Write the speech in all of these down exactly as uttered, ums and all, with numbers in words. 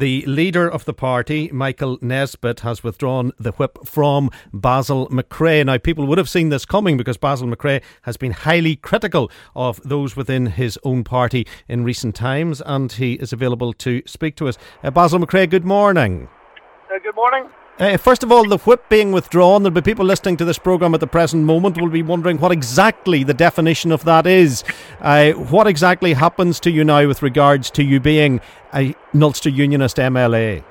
The leader of the party, Michael Nesbitt, has withdrawn the whip from Basil McRae. Now, people would have seen this coming because Basil McRae has been highly critical of those within his own party in recent times, and he is available to speak to us. Uh, Basil McRae, good morning. Uh, good morning. Uh, first of all, the whip being withdrawn, there'll be people listening to this programme at the present moment will be wondering what exactly the definition of that is. Uh, what exactly happens to you now with regards to you being a Ulster Unionist M L A?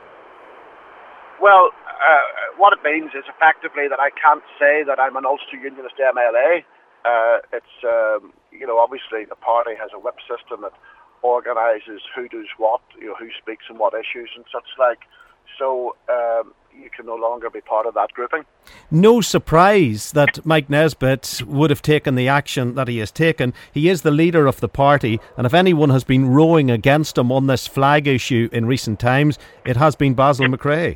Well, uh, what it means is effectively that I can't say that I'm an Ulster Unionist M L A. Uh, it's, um, you know, obviously the party has a whip system that organises who does what, you know, who speaks on what issues and such like. So um, you can no longer be part of that grouping. No surprise that Mike Nesbitt would have taken the action that he has taken. He is the leader of the party, and if anyone has been rowing against him on this flag issue in recent times, it has been Basil McRae.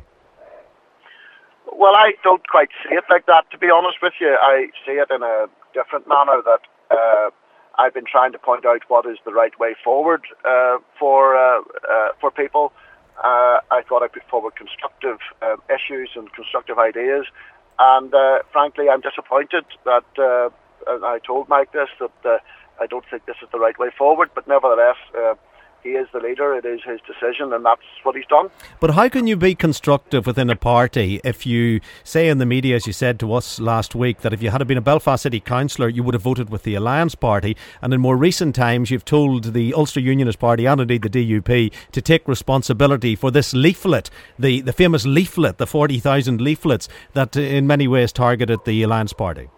Well, I don't quite see it like that, to be honest with you. I see it in a different manner, that uh, I've been trying to point out what is the right way forward uh, for uh, uh, for people. Uh, I thought I put forward constructive um, issues and constructive ideas, and uh, frankly I'm disappointed that, uh, and I told Mike this, that uh, I don't think this is the right way forward, but nevertheless uh, he is the leader, it is his decision, and that's what he's done. But how can you be constructive within a party if you say in the media, as you said to us last week, that if you had been a Belfast City Councillor you would have voted with the Alliance Party, and in more recent times you've told the Ulster Unionist Party and indeed the D U P to take responsibility for this leaflet, the, the famous leaflet, the forty thousand leaflets that in many ways targeted the Alliance Party?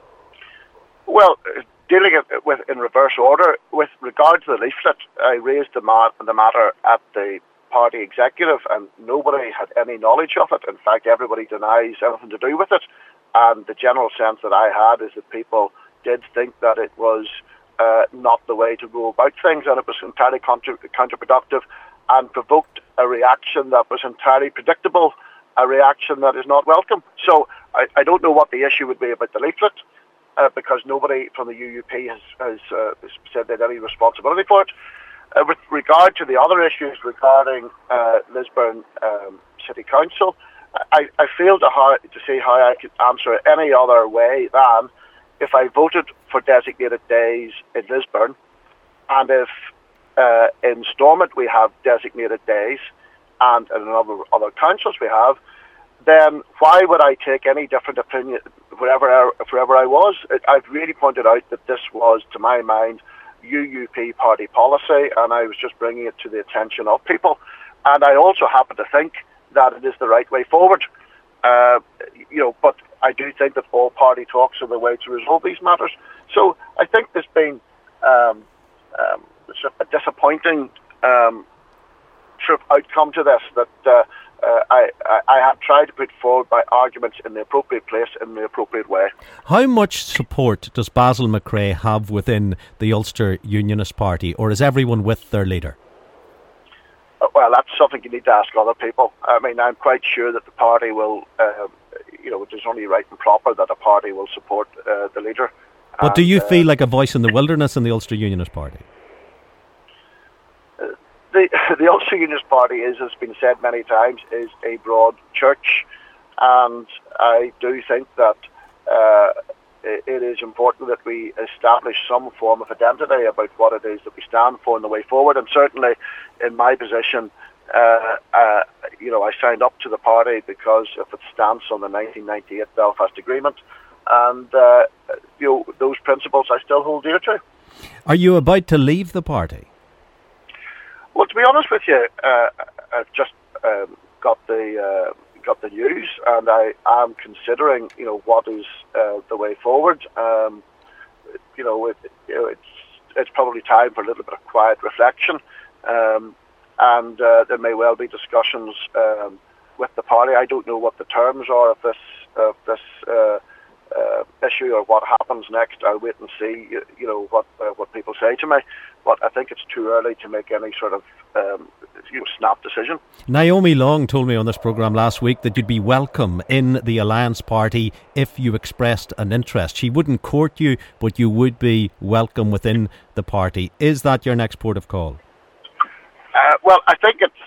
Well, dealing it with in reverse order, with regard to the leaflet, I raised the, ma- the matter at the party executive, and nobody had any knowledge of it. In fact, everybody denies anything to do with it. And the general sense that I had is that people did think that it was uh, not the way to go about things, and it was entirely contra- counterproductive and provoked a reaction that was entirely predictable, a reaction that is not welcome. So I, I don't know what the issue would be about the leaflet. Uh, because nobody from the U U P has, has uh, said they had any responsibility for it. Uh, with regard to the other issues regarding uh, Lisburn um, City Council, I, I fail to, how, to see how I could answer it any other way than if I voted for designated days in Lisburn, and if uh, in Stormont we have designated days, and in other, other councils we have, then why would I take any different opinion wherever I, wherever I was? I've really pointed out that this was, to my mind, U U P party policy, and I was just bringing it to the attention of people. And I also happen to think that it is the right way forward. Uh, you know, but I do think that all party talks are the way to resolve these matters. So I think there's been um, um, a disappointing um, sort of outcome to this, that uh, Uh, I, I, I have tried to put forward my arguments in the appropriate place, in the appropriate way. How much support does Basil McRae have within the Ulster Unionist Party, or is everyone with their leader? Uh, well, that's something you need to ask other people. I mean, I'm quite sure that the party will, uh, you know, it is only right and proper that a party will support uh, the leader. But and, do you uh, feel like a voice in the wilderness in the Ulster Unionist Party? The, the Ulster Unionist Party is, as has been said many times, is a broad church, and I do think that uh, it, it is important that we establish some form of identity about what it is that we stand for in the way forward. And certainly, in my position, uh, uh, you know, I signed up to the party because of its stance on the nineteen ninety-eight Belfast Agreement, and uh, you know, those principles I still hold dear to. Are you about to leave the party? Well, to be honest with you, uh, I've just um, got the uh, got the news, and I am considering, you know, what is uh, the way forward. Um, you know, it, you know, it's it's probably time for a little bit of quiet reflection, um, and uh, there may well be discussions um, with the party. I don't know what the terms are of this of this uh, uh, issue or what happens next. I'll wait and see, you know, what uh, what people say to me. But I think it's too early to make any sort of um, you know, snap decision. Naomi Long told me on this programme last week that you'd be welcome in the Alliance Party if you expressed an interest. She wouldn't court you, but you would be welcome within the party. Is that your next port of call? Uh, well, I think it's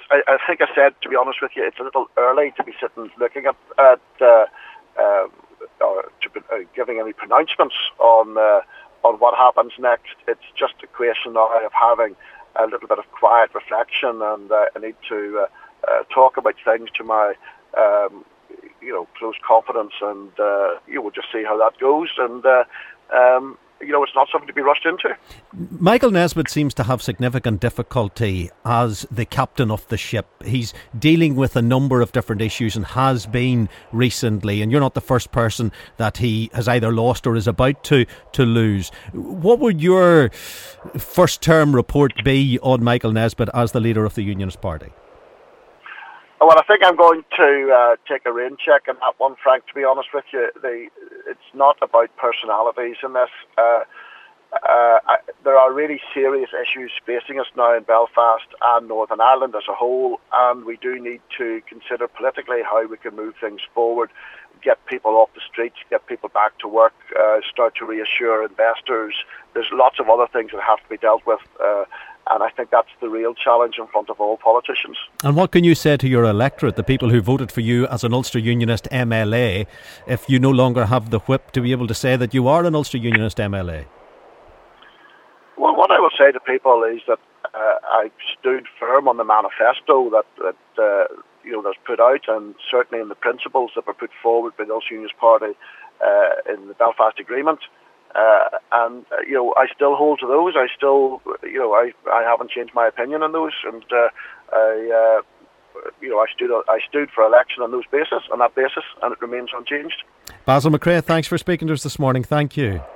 I, I think I said, to be honest with you, it's a little early to be sitting looking at, at uh, uh, or to be, uh, giving any pronouncements on uh, on what happens next. It's just a question now of having a little bit of quiet reflection, and uh, I need to uh, uh, talk about things to my um, you know close confidence, and uh, you will just see how that goes. And uh, um, you know, it's not something to be rushed into. Michael Nesbitt seems to have significant difficulty as the captain of the ship. He's dealing with a number of different issues and has been recently, and you're not the first person that he has either lost or is about to, to lose. What would your first term report be on Michael Nesbitt as the leader of the Unionist Party? Well, I think I'm going to uh, take a rain check on that one, Frank, to be honest with you. The, it's not about personalities in this. Uh, uh, I, there are really serious issues facing us now in Belfast and Northern Ireland as a whole, and we do need to consider politically how we can move things forward, get people off the streets, get people back to work, uh, start to reassure investors. There's lots of other things that have to be dealt with, uh, and I think that's the real challenge in front of all politicians. And what can you say to your electorate, the people who voted for you as an Ulster Unionist M L A, if you no longer have the whip to be able to say that you are an Ulster Unionist M L A? Well, what I will say to people is that uh, I stood firm on the manifesto that, that uh, you know that's put out, and certainly in the principles that were put forward by the Ulster Unionist Party uh, in the Belfast Agreement. Uh, and uh, you know, I still hold to those. I still, you know, I, I haven't changed my opinion on those, and uh, I, uh, you know, I stood I stood for election on those basis, on that basis, and it remains unchanged. Basil McCrae, thanks for speaking to us this morning. Thank you.